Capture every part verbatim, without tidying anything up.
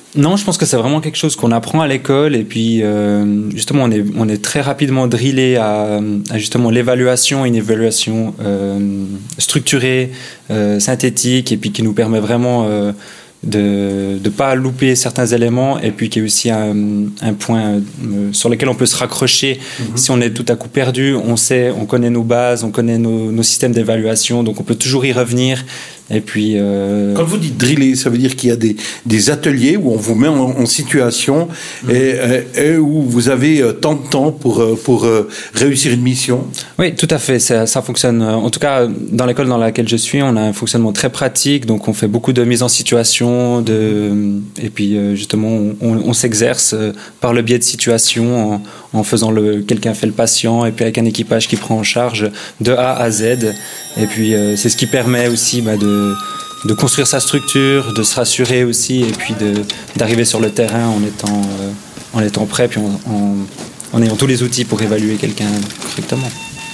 Non, je pense que c'est vraiment quelque chose qu'on apprend à l'école et puis euh, justement on est on est très rapidement drillé à, à justement l'évaluation, une évaluation euh, structurée, euh, synthétique et puis qui nous permet vraiment euh, de de pas louper certains éléments et puis qui est aussi un, un point euh, sur lequel on peut se raccrocher mm-hmm. si on est tout à coup perdu, on sait, on connaît nos bases, on connaît nos, nos systèmes d'évaluation, donc on peut toujours y revenir. Et puis, euh... quand vous dites driller, ça veut dire qu'il y a des, des ateliers où on vous met en, en situation mmh. et, et où vous avez tant de temps pour, pour réussir une mission. Oui, tout à fait. Ça, ça fonctionne. En tout cas, dans l'école dans laquelle je suis, on a un fonctionnement très pratique. Donc, on fait beaucoup de mise en situation, de et puis justement, on, on s'exerce par le biais de situations en, en faisant le. Quelqu'un fait le patient et puis avec un équipage qui prend en charge de A à Z. Et puis, c'est ce qui permet aussi bah, de de construire sa structure, de se rassurer aussi et puis de, d'arriver sur le terrain en étant, euh, en étant prêt puis en, en, en ayant tous les outils pour évaluer quelqu'un correctement.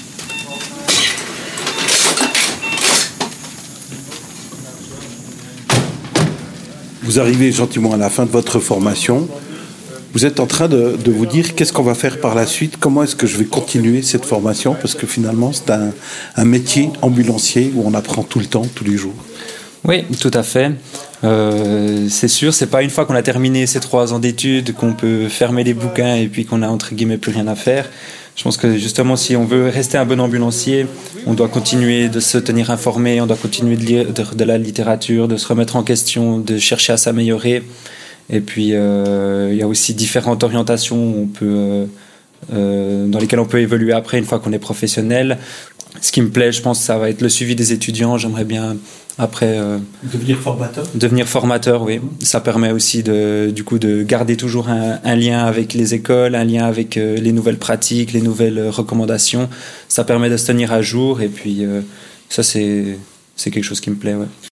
Vous arrivez gentiment à la fin de votre formation. Vous êtes en train de, de vous dire qu'est-ce qu'on va faire par la suite, comment est-ce que je vais continuer cette formation, parce que finalement c'est un, un métier ambulancier où on apprend tout le temps, tous les jours. Oui, tout à fait. Euh, c'est sûr, c'est pas une fois qu'on a terminé ces trois ans d'études qu'on peut fermer les bouquins et puis qu'on a entre guillemets plus rien à faire. Je pense que justement, si on veut rester un bon ambulancier, on doit continuer de se tenir informé, on doit continuer de lire de, de la littérature, de se remettre en question, de chercher à s'améliorer. Et puis, euh, il y a aussi différentes orientations où on peut, euh, euh, dans lesquelles on peut évoluer après, une fois qu'on est professionnel. Ce qui me plaît, je pense, ça va être le suivi des étudiants. J'aimerais bien, après... Euh, devenir formateur Devenir formateur, oui. Ça permet aussi, de, du coup, de garder toujours un, un lien avec les écoles, un lien avec euh, les nouvelles pratiques, les nouvelles recommandations. Ça permet de se tenir à jour. Et puis, euh, ça, c'est, c'est quelque chose qui me plaît, ouais.